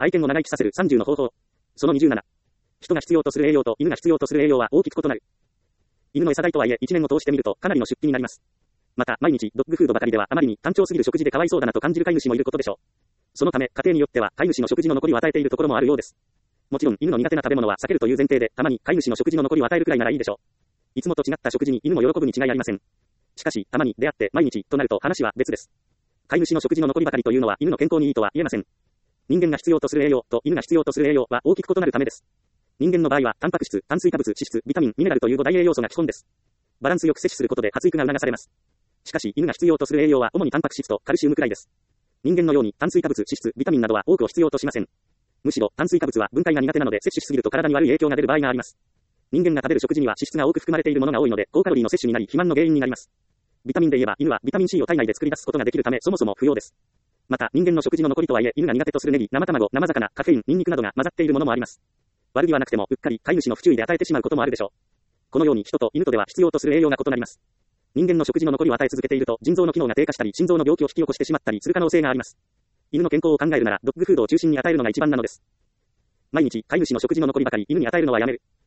愛犬を長生きさせる30の方法。その27。人が必要とする栄養と犬が必要とする栄養は大きく異なる。犬の餌代とはいえ1年を通してみるとかなりの出費になります。また、毎日ドッグフードばかりではあまりに単調すぎる食事でかわいそうだなと感じる飼い主もいることでしょう。そのため、家庭によっては飼い主の食事の残りを与えているところもあるようです。もちろん、犬の苦手な食べ物は避けるという前提で、たまに飼い主の食事の残りを与えるくらいならいいでしょう。いつもと違った食事に犬も喜ぶに違いありません。しかし、たまに出会って毎日となると話は別です。飼い主の食事の残りばかりというのは犬の健康にいいとは言えません。人間が必要とする栄養と犬が必要とする栄養は大きく異なるためです。人間の場合は、タンパク質、炭水化物、脂質、ビタミン、ミネラルという5大栄養素が基本です。バランスよく摂取することで発育が促されます。しかし、犬が必要とする栄養は主にタンパク質とカルシウムくらいです。人間のように炭水化物、脂質、ビタミンなどは多くを必要としません。むしろ、炭水化物は分解が苦手なので摂取しすぎると体に悪い影響が出る場合があります。人間が食べる食事には脂質が多く含まれているものが多いので、高カロリーの摂取になり肥満の原因になります。ビタミンで言えば犬はビタミン C を体内で作り出すことができるためそもそも不要です。また、人間の食事の残りとはいえ犬が苦手とするネギ、生卵、生魚、カフェイン、ニンニクなどが混ざっているものもあります。悪気はなくても、うっかり飼い主の不注意で与えてしまうこともあるでしょう。このように人と犬とでは必要とする栄養が異なります。人間の食事の残りを与え続けていると、腎臓の機能が低下したり、心臓の病気を引き起こしてしまったりする可能性があります。犬の健康を考えるなら、ドッグフードを中心に与えるのが一番なのです。毎日、飼い主の食事の残りばかり犬に与えるのはやめる。